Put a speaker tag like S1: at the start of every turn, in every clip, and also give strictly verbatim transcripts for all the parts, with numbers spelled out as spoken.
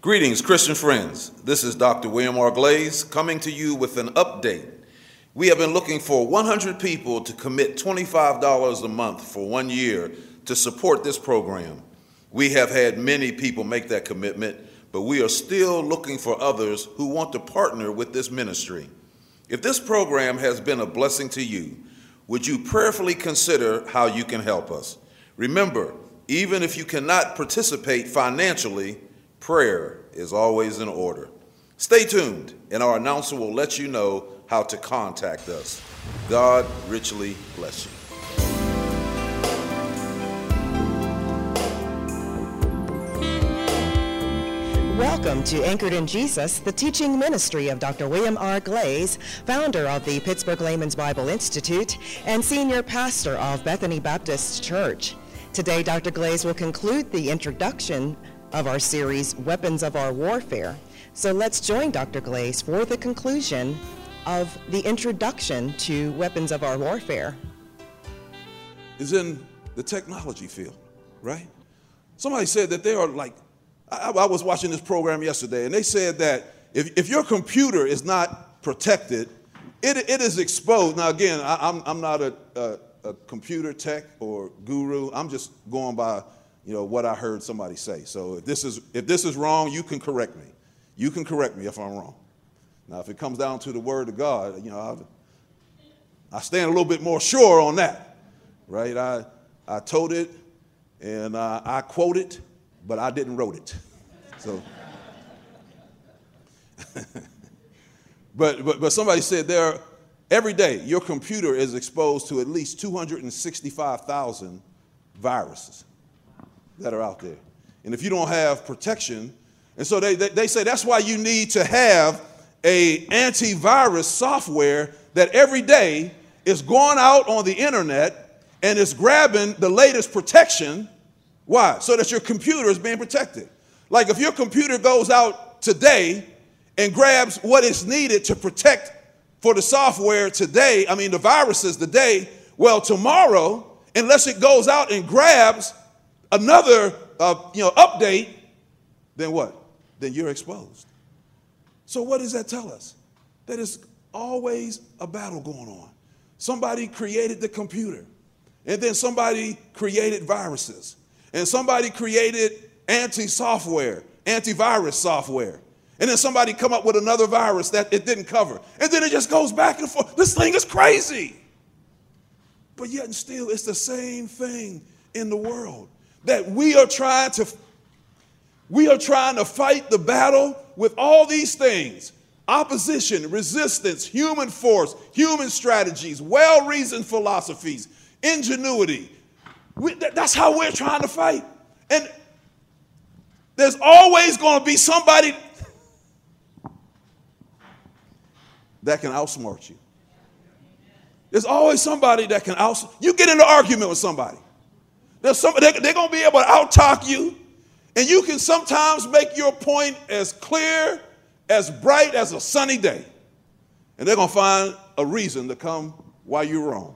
S1: Greetings, Christian friends. This is Doctor William R. Glaze coming to you with an update. We have been looking for one hundred people to commit twenty-five dollars a month for one year to support this program. We have had many people make that commitment, but we are still looking for others who want to partner with this ministry. If this program has been a blessing to you, would you prayerfully consider how you can help us? Remember, even if you cannot participate financially, prayer is always in order. Stay tuned, and our announcer will let you know how to contact us. God richly bless you.
S2: Welcome to Anchored in Jesus, the teaching ministry of Doctor William R. Glaze, founder of the Pittsburgh Layman's Bible Institute and senior pastor of Bethany Baptist Church. Today, Doctor Glaze will conclude the introduction of our series, Weapons of Our Warfare. So let's join Doctor Glaze for the conclusion of the introduction to Weapons of Our Warfare.
S3: Is in the technology field, right? Somebody said that there are like, I, I was watching this program yesterday, and they said that if, if your computer is not protected, it, it is exposed. Now again, I, I'm, I'm not a, a, a computer tech or guru. I'm just going by you know, what I heard somebody say. So if this is if this is wrong, you can correct me. You can correct me if I'm wrong. Now, if it comes down to the word of God, you know, I, I stand a little bit more sure on that, right? I I told it, and uh, I quote it, but I didn't wrote it. So, but but but somebody said there every day your computer is exposed to at least two hundred sixty-five thousand viruses that are out there. And if you don't have protection, and so they, they, they say that's why you need to have a antivirus software that every day is going out on the internet and is grabbing the latest protection. Why? So that your computer is being protected. Like if your computer goes out today and grabs what is needed to protect for the software today, I mean the viruses today, well tomorrow, unless it goes out and grabs another uh, you know, update, then what? Then you're exposed. So what does that tell us? That it's always a battle going on. Somebody created the computer, and then somebody created viruses, and somebody created anti-software, antivirus software, and then somebody come up with another virus that it didn't cover, and then it just goes back and forth. This thing is crazy. But yet and still, it's the same thing in the world. That we are trying to, we are trying to fight the battle with all these things: opposition, resistance, human force, human strategies, well-reasoned philosophies, ingenuity. We, that, that's how we're trying to fight. And there's always going to be somebody that can outsmart you. There's always somebody that can outsmart. You get in an argument with somebody. There's some, they're, they're going to be able to out-talk you, and you can sometimes make your point as clear, as bright as a sunny day, and they're going to find a reason to come while you're wrong.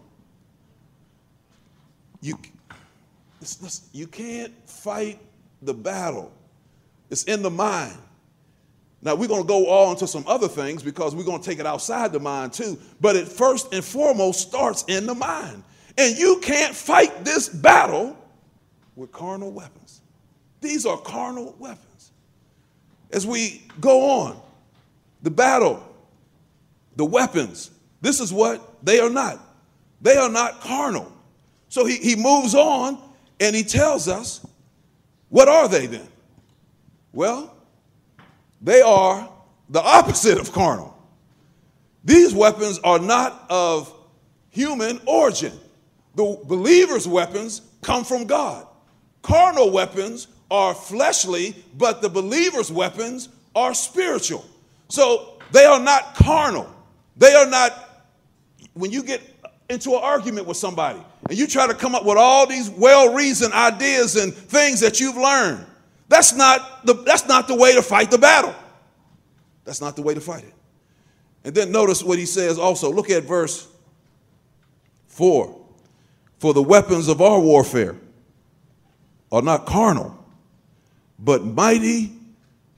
S3: You, it's, it's, you can't fight the battle. It's in the mind. Now, we're going to go all into some other things because we're going to take it outside the mind too, but it first and foremost starts in the mind. And you can't fight this battle with carnal weapons. These are carnal weapons. As we go on, the battle, the weapons, this is what they are not. They are not carnal. So he, he moves on and he tells us, what are they then? Well, they are the opposite of carnal. These weapons are not of human origin. The believer's weapons come from God. Carnal weapons are fleshly, but the believer's weapons are spiritual. So they are not carnal. They are not, when you get into an argument with somebody and you try to come up with all these well-reasoned ideas and things that you've learned, that's not the, that's not the way to fight the battle. That's not the way to fight it. And then notice what he says also. Look at verse four. For the weapons of our warfare are not carnal, but mighty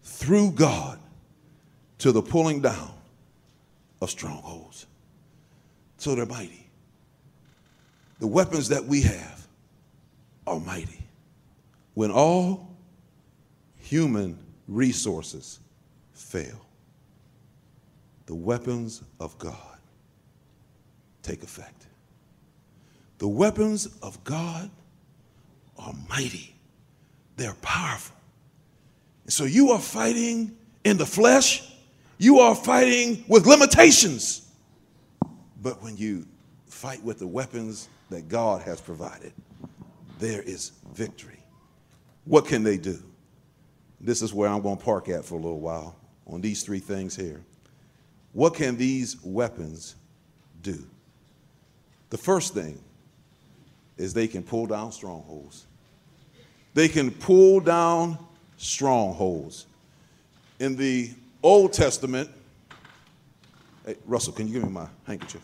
S3: through God to the pulling down of strongholds. So they're mighty. The weapons that we have are mighty. When all human resources fail, the weapons of God take effect. The weapons of God are mighty. They're powerful. And so you are fighting in the flesh. You are fighting with limitations. But when you fight with the weapons that God has provided, there is victory. What can they do? This is where I'm going to park at for a little while on these three things here. What can these weapons do? The first thing is they can pull down strongholds. They can pull down strongholds. In the Old Testament, hey, Russell, can you give me my handkerchief?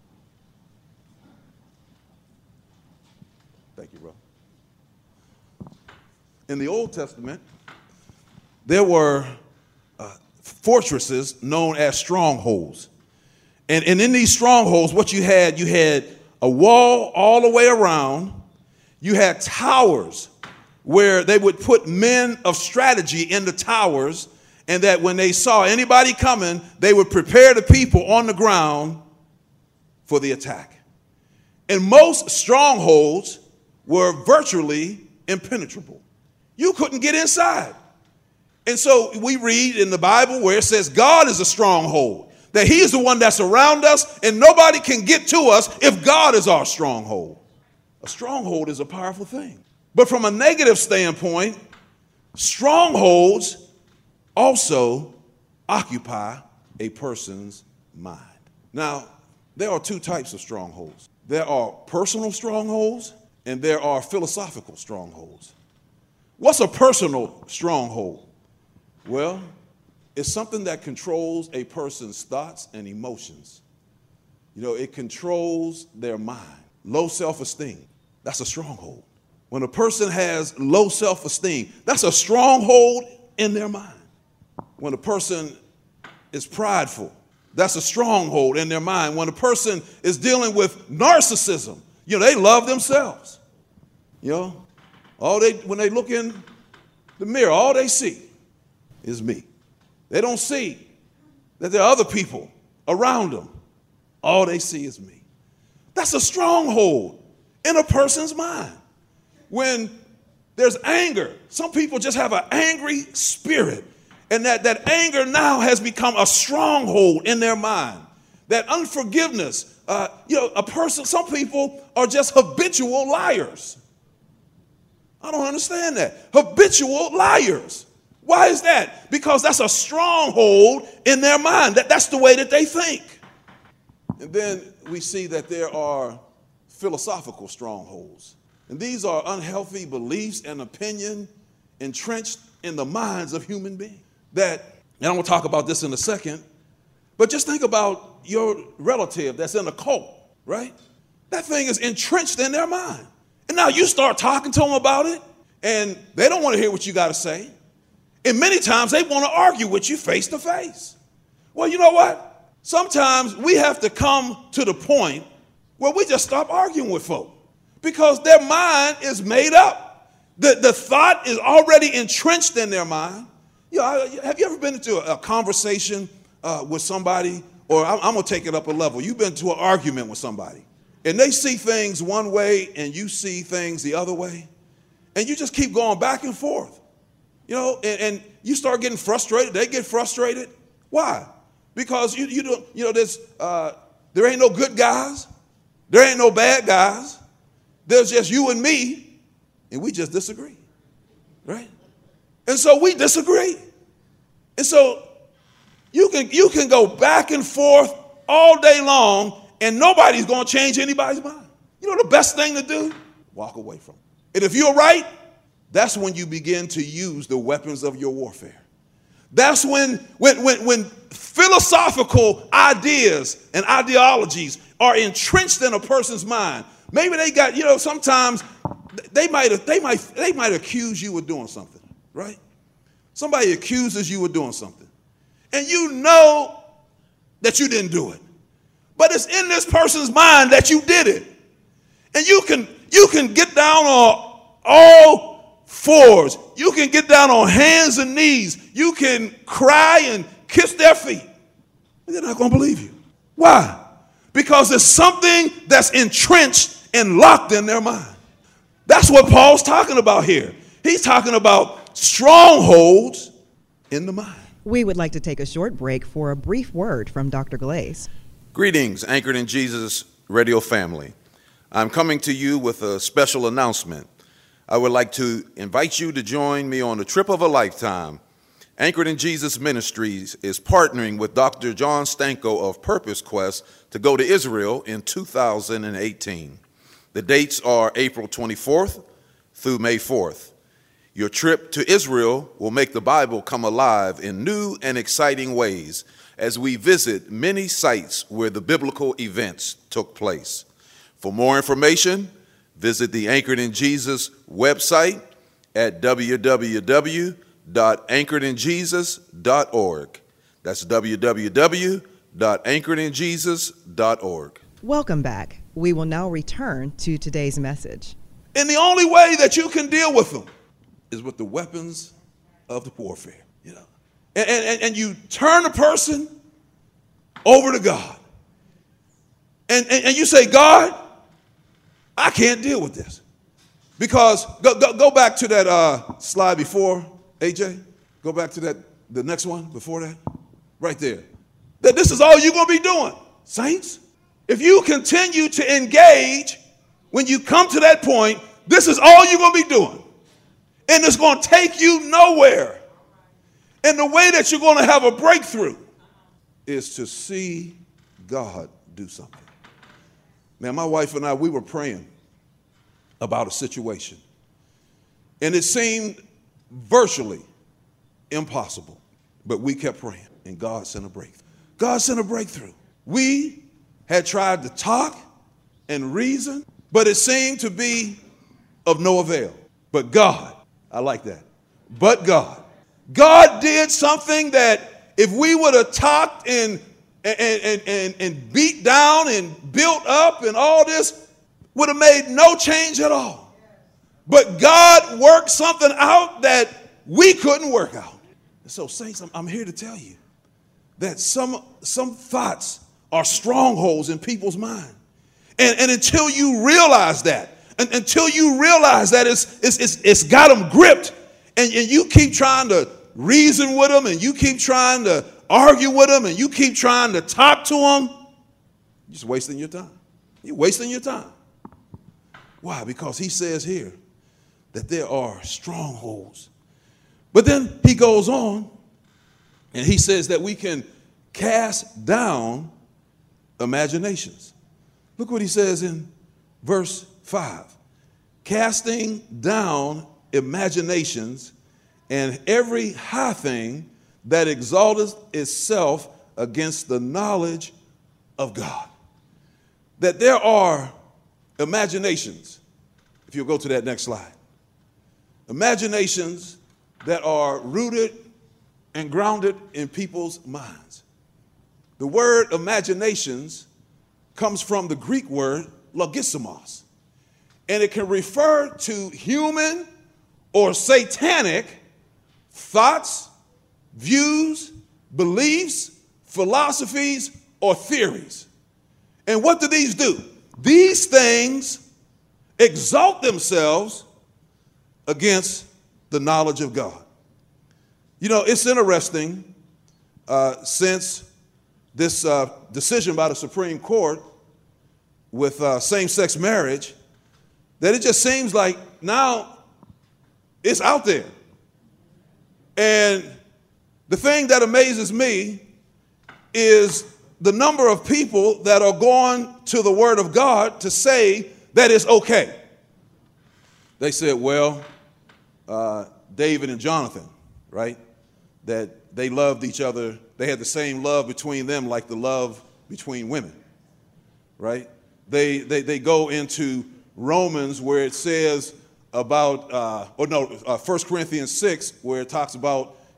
S3: Thank you, bro. In the Old Testament, there were uh, fortresses known as strongholds. And, and in these strongholds, what you had, you had a wall all the way around. You had towers where they would put men of strategy in the towers, and that when they saw anybody coming, they would prepare the people on the ground for the attack. And most strongholds were virtually impenetrable. You couldn't get inside. And so we read in the Bible where it says God is a stronghold, that he is the one that's around us and nobody can get to us if God is our stronghold. A stronghold is a powerful thing. But from a negative standpoint, strongholds also occupy a person's mind. Now, there are two types of strongholds. There are personal strongholds and there are philosophical strongholds. What's a personal stronghold? Well, it's something that controls a person's thoughts and emotions. You know, it controls their mind. Low self-esteem, that's a stronghold. When a person has low self-esteem, that's a stronghold in their mind. When a person is prideful, that's a stronghold in their mind. When a person is dealing with narcissism, you know, they love themselves. You know, all they, when they look in the mirror, all they see is me. They don't see that there are other people around them. All they see is me. That's a stronghold in a person's mind. When there's anger, some people just have an angry spirit, and that, that anger now has become a stronghold in their mind. That unforgiveness, uh, you know, a person, some people are just habitual liars. I don't understand that. Habitual liars. Why is that? Because that's a stronghold in their mind. That, that's the way that they think. And then we see that there are philosophical strongholds. And these are unhealthy beliefs and opinion entrenched in the minds of human beings. That, and I'm going to talk about this in a second, but just think about your relative that's in a cult, right? That thing is entrenched in their mind. And now you start talking to them about it, and they don't want to hear what you got to say. And many times they want to argue with you face to face. Well, you know what? Sometimes we have to come to the point where we just stop arguing with folk because their mind is made up. The, the thought is already entrenched in their mind. You know, have you ever been into a, a conversation uh, with somebody, or I'm, I'm going to take it up a level. You've been to an argument with somebody, and they see things one way and you see things the other way, and you just keep going back and forth. You know, and, and you start getting frustrated. They get frustrated. Why? Because you you don't you know there's uh, there ain't no good guys, there ain't no bad guys. There's just you and me, and we just disagree, right? And so we disagree, and so you can you can go back and forth all day long, and nobody's going to change anybody's mind. You know the best thing to do? Walk away from it. And if you're right, that's when you begin to use the weapons of your warfare. That's when, when, when, when philosophical ideas and ideologies are entrenched in a person's mind. Maybe they got, you know, sometimes they might they might they might accuse you of doing something, right? Somebody accuses you of doing something, and you know that you didn't do it, but it's in this person's mind that you did it. And you can you can get down on all fours. You can get down on hands and knees. You can cry and kiss their feet. They're not going to believe you. Why? Because there's something that's entrenched and locked in their mind. That's what Paul's talking about here. He's talking about strongholds in the mind.
S2: We would like to take a short break for a brief word from Doctor Glaze.
S1: Greetings, Anchored in Jesus radio family. I'm coming to you with a special announcement. I would like to invite you to join me on the trip of a lifetime. Anchored in Jesus Ministries is partnering with Doctor John Stanko of Purpose Quest to go to Israel in two thousand eighteen. The dates are April twenty-fourth through May fourth. Your trip to Israel will make the Bible come alive in new and exciting ways as we visit many sites where the biblical events took place. For more information, visit the Anchored in Jesus website at w w w dot anchored in jesus dot org. That's w w w dot anchored in jesus dot org.
S2: Welcome back. We will now return to today's message.
S3: And the only way that you can deal with them is with the weapons of the warfare, you know. And, and, and you turn the person over to God. And, and, and you say, God, I can't deal with this. Because, go, go, go back to that uh, slide before, A J. Go back to that, the next one before that. Right there. That this is all you're going to be doing, saints. If you continue to engage, when you come to that point, this is all you're going to be doing. And it's going to take you nowhere. And the way that you're going to have a breakthrough is to see God do something. Man, my wife and I, we were praying about a situation. And it seemed virtually impossible. But we kept praying, and God sent a breakthrough. God sent a breakthrough. We had tried to talk and reason, but it seemed to be of no avail. But God, I like that. But God. God did something that if we would have talked and, and, and, and, and beat down and built up and all this, would have made no change at all. But God worked something out that we couldn't work out. So, saints, I'm, I'm here to tell you that some, some thoughts are strongholds in people's mind. And, and until you realize that, and, until you realize that it's, it's, it's, it's got them gripped, and, and you keep trying to reason with them, and you keep trying to argue with them, and you keep trying to talk to them, you're just wasting your time. You're wasting your time. Why? Because he says here that there are strongholds. But then he goes on, and he says that we can cast down imaginations. Look what he says in verse five. Casting down imaginations and every high thing that exalteth itself against the knowledge of God. That there are imaginations, if you'll go to that next slide. Imaginations that are rooted and grounded in people's minds. The word imaginations comes from the Greek word logismos, and it can refer to human or satanic thoughts, views, beliefs, philosophies, or theories. And what do these do? These things exalt themselves against the knowledge of God. You know, it's interesting uh, since this uh, decision by the Supreme Court with uh, same-sex marriage, that it just seems like now it's out there. And the thing that amazes me is the number of people that are going to the Word of God to say that it's okay. They said, well, uh, David and Jonathan, right? That they loved each other. They had the same love between them like the love between women, right? They, they, they go into Romans where it says about, uh, or no, uh, First Corinthians six, where it talks about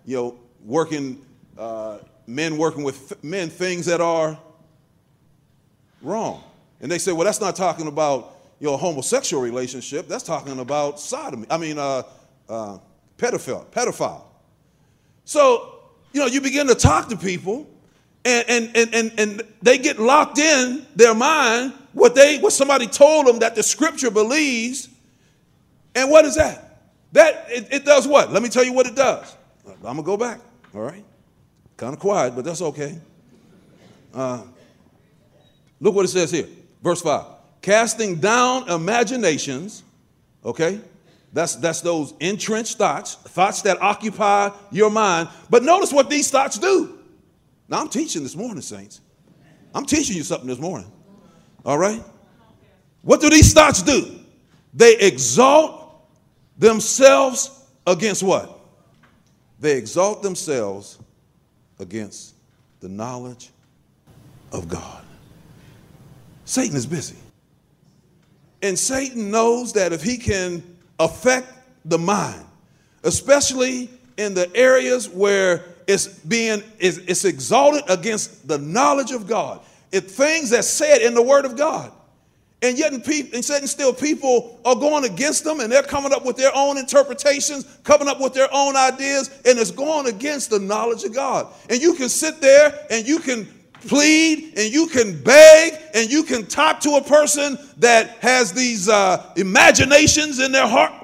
S3: you know, working, uh, men working with f- men, things that are wrong. And they say, well, that's not talking about, you know, a homosexual relationship. That's talking about sodomy. I mean, uh, uh, pedophile, pedophile. So, you know, you begin to talk to people, and and and and, and they get locked in their mind what they what somebody told them that the scripture believes. And what is that? That it, it does what? Let me tell you what it does. I'm gonna go back. All right, kind of quiet, but that's okay. Uh, look what it says here, verse five. Casting down imaginations. Okay, that's that's those entrenched thoughts, thoughts that occupy your mind. But notice what these thoughts do. Now I'm teaching this morning, saints. I'm teaching you something this morning. All right. What do these thoughts do? They exalt themselves against what? They exalt themselves against the knowledge of God. Satan is busy. And Satan knows that if he can affect the mind, especially in the areas where it's being it's, it's exalted against the knowledge of God, it things that's said in the Word of God. And yet, in people, and Satan still people are going against them, and they're coming up with their own interpretations, coming up with their own ideas, and it's going against the knowledge of God. And you can sit there and you can plead and you can beg and you can talk to a person that has these uh, imaginations in their heart.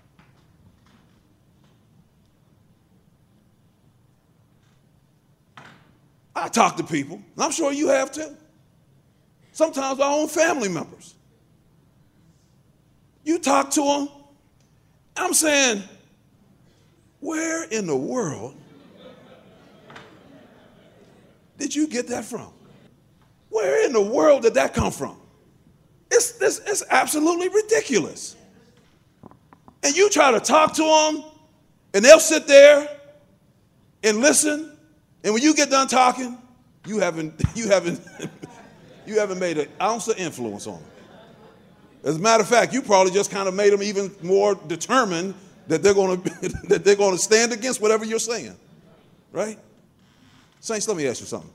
S3: I talk to people, and I'm sure you have too. Sometimes our own family members. You talk to them, I'm saying, where in the world did you get that from? Where in the world did that come from? It's, it's, it's absolutely ridiculous. And you try to talk to them, and they'll sit there and listen, and when you get done talking, you haven't, you haven't, you haven't made an ounce of influence on them. As a matter of fact, you probably just kind of made them even more determined that they're going to that they're going to stand against whatever you're saying, right? Saints, let me ask you something.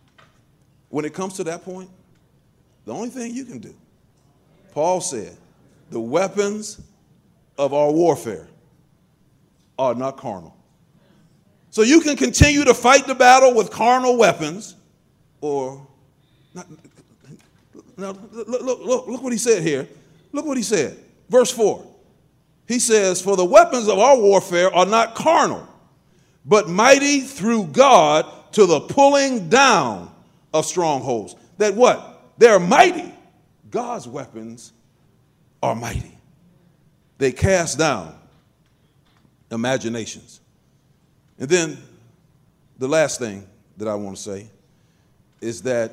S3: When it comes to that point, the only thing you can do, Paul said, the weapons of our warfare are not carnal. So you can continue to fight the battle with carnal weapons, or not. Now, look, look, look, look what he said here. Look what he said. Verse four. He says, for the weapons of our warfare are not carnal, but mighty through God to the pulling down of strongholds. That what? They're mighty. God's weapons are mighty. They cast down imaginations. And then the last thing that I want to say is that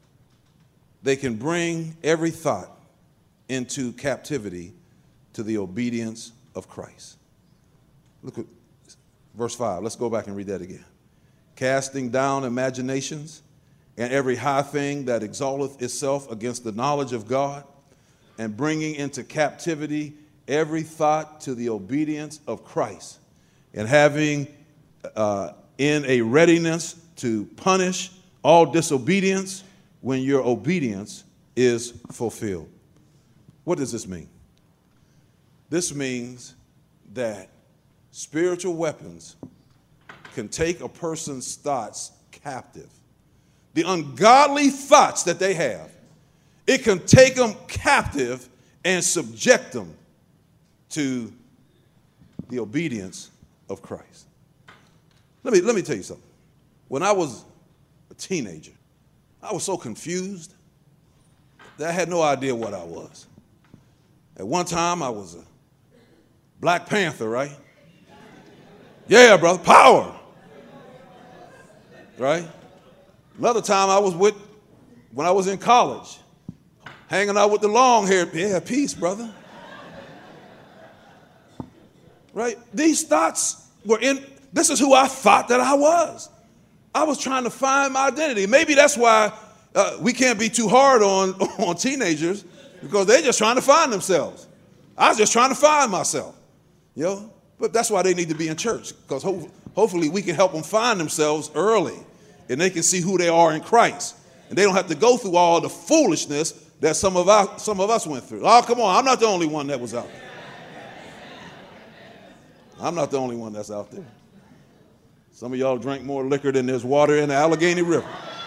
S3: they can bring every thought into captivity to the obedience of Christ. Look at verse five. Let's go back and read that again. Casting down imaginations and every high thing that exalteth itself against the knowledge of God, and bringing into captivity every thought to the obedience of Christ, and having uh, in a readiness to punish all disobedience when your obedience is fulfilled. What does this mean? This means that spiritual weapons can take a person's thoughts captive. The ungodly thoughts that they have, it can take them captive and subject them to the obedience of Christ. Let me, let me tell you something. When I was a teenager, I was so confused that I had no idea what I was. At one time, I was a Black Panther, right? Yeah, brother, power. Right? Another time I was with, when I was in college, hanging out with the long hair. Yeah, peace, brother. Right? These thoughts were in, this is who I thought that I was. I was trying to find my identity. Maybe that's why uh, we can't be too hard on, on teenagers, because they're just trying to find themselves. I was just trying to find myself, you know. But that's why they need to be in church, because ho- Hopefully we can help them find themselves early and they can see who they are in Christ. And they don't have to go through all the foolishness that some of us, some of us went through. Oh, come on, I'm not the only one that was out there. I'm not the only one that's out there. Some of y'all drink more liquor than there's water in the Allegheny River.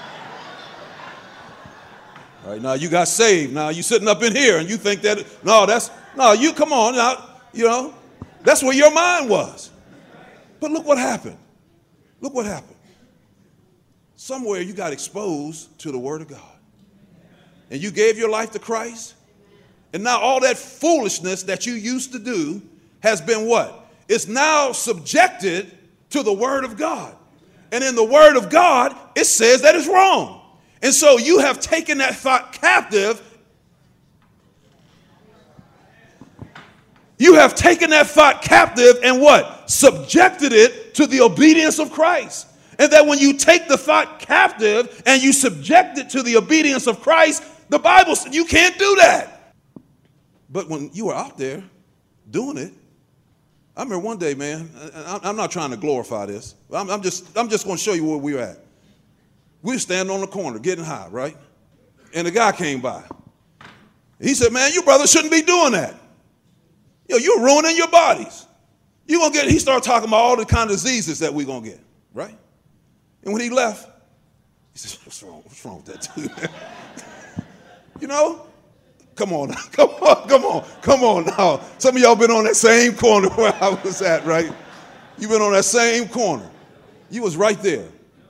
S3: All right, now you got saved. Now you sitting up in here and you think that, no, that's, no, you come on now, you know, that's where your mind was. But look what happened. Look what happened. Somewhere you got exposed to the Word of God. And you gave your life to Christ. And now all that foolishness that you used to do has been what? It's now subjected to the Word of God. And in the Word of God, it says that it's wrong. And so you have taken that thought captive. You have taken that thought captive and what? Subjected it to the obedience of Christ. And that when you take the thought captive and you subject it to the obedience of Christ, the Bible says you can't do that. But when you were out there doing it, I remember one day, man, I'm not trying to glorify this. I'm, I'm just, I'm just going to show you where we were at. We were standing on the corner getting high, right? And a guy came by. He said, man, you brothers shouldn't be doing that. Yo, you're ruining your bodies. You gonna get, he started talking about all the kind of diseases that we're going to get, right? And when he left, he said, what's wrong? What's wrong with that dude? You know? Come on, come on, come on, come on now. Some of y'all been on that same corner where I was at, right? You've been on that same corner. You was right there.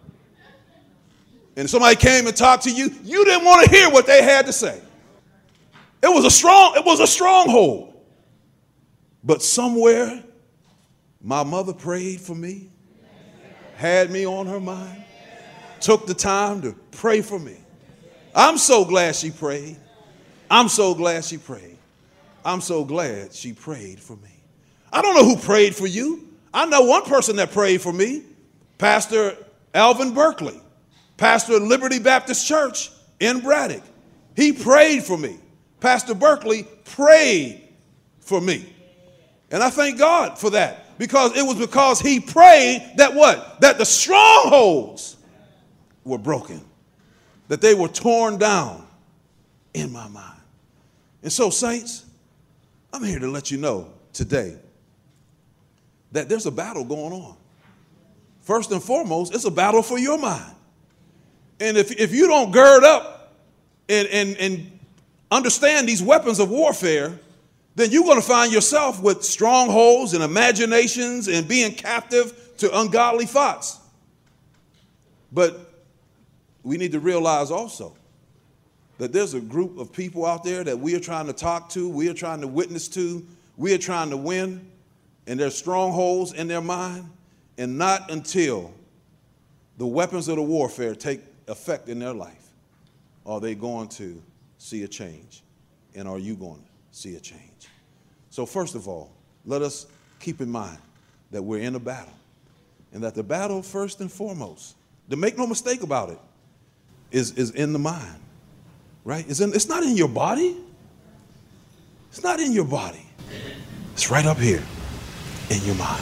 S3: And somebody came and talked to you, you didn't want to hear what they had to say. It was a strong, it was a stronghold. But somewhere, my mother prayed for me, had me on her mind, took the time to pray for me. I'm so glad she prayed. I'm so glad she prayed. I'm so glad she prayed for me. I don't know who prayed for you. I know one person that prayed for me, Pastor Alvin Berkeley, pastor of Liberty Baptist Church in Braddock. He prayed for me. Pastor Berkeley prayed for me. And I thank God for that, because it was because he prayed that what? That the strongholds were broken, that they were torn down in my mind. And so, saints, I'm here to let you know today that there's a battle going on. First and foremost, it's a battle for your mind. And if, if you don't gird up and, and, and understand these weapons of warfare, then you're going to find yourself with strongholds and imaginations and being captive to ungodly thoughts. But we need to realize also that there's a group of people out there that we are trying to talk to, we are trying to witness to, we are trying to win, and there's strongholds in their mind, and not until the weapons of the warfare take effect in their life are they going to see a change, and are you going to see a change? So first of all, let us keep in mind that we're in a battle, and that the battle, first and foremost, to make no mistake about it, is, is in the mind. Right? It's, in, it's not in your body. It's not in your body. It's right up here in your mind.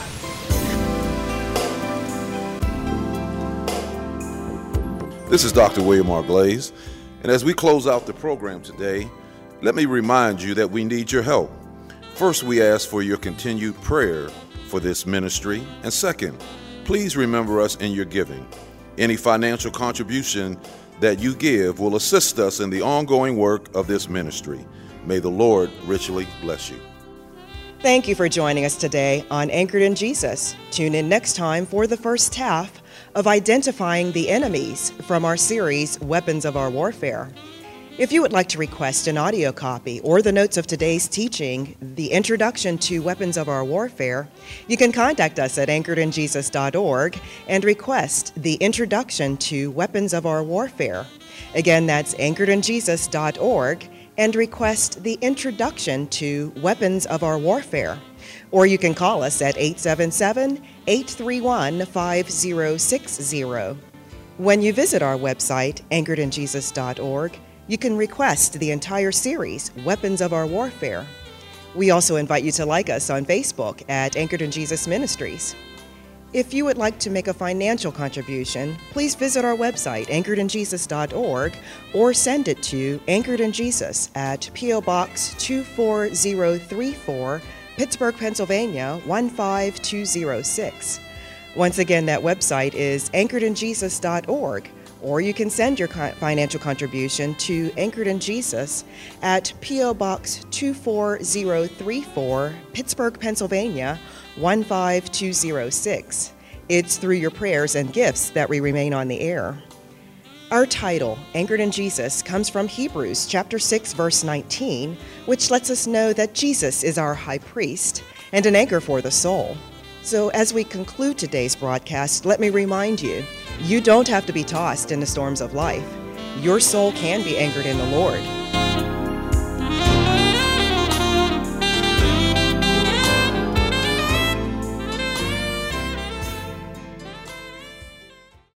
S1: This is Doctor William R. Glaze, and as we close out the program today, let me remind you that we need your help. First, we ask for your continued prayer for this ministry, and second, please remember us in your giving. Any financial contribution that you give will assist us in the ongoing work of this ministry. May the Lord richly bless you.
S2: Thank you for joining us today on Anchored in Jesus. Tune in next time for the first half of Identifying the Enemies from our series, Weapons of Our Warfare. If you would like to request an audio copy or the notes of today's teaching, the Introduction to Weapons of Our Warfare, you can contact us at anchored in jesus dot org and request the Introduction to Weapons of Our Warfare. Again, that's anchored in jesus dot org and request the Introduction to Weapons of Our Warfare. Or you can call us at eight seven seven, eight three one, five zero six zero. When you visit our website, anchored in jesus dot org, you can request the entire series, Weapons of Our Warfare. We also invite you to like us on Facebook at Anchored in Jesus Ministries. If you would like to make a financial contribution, please visit our website, anchored in jesus dot org, or send it to Anchored in Jesus at P O Box two four zero three four, Pittsburgh, Pennsylvania one five two zero six. Once again, that website is anchored in jesus dot org, or you can send your financial contribution to Anchored in Jesus at P O Box two four zero three four, Pittsburgh, Pennsylvania one five two zero six. It's through your prayers and gifts that we remain on the air. Our title, Anchored in Jesus, comes from Hebrews chapter six, verse nineteen, which lets us know that Jesus is our high priest and an anchor for the soul. So as we conclude today's broadcast, let me remind you, you don't have to be tossed in the storms of life. Your soul can be anchored in the Lord.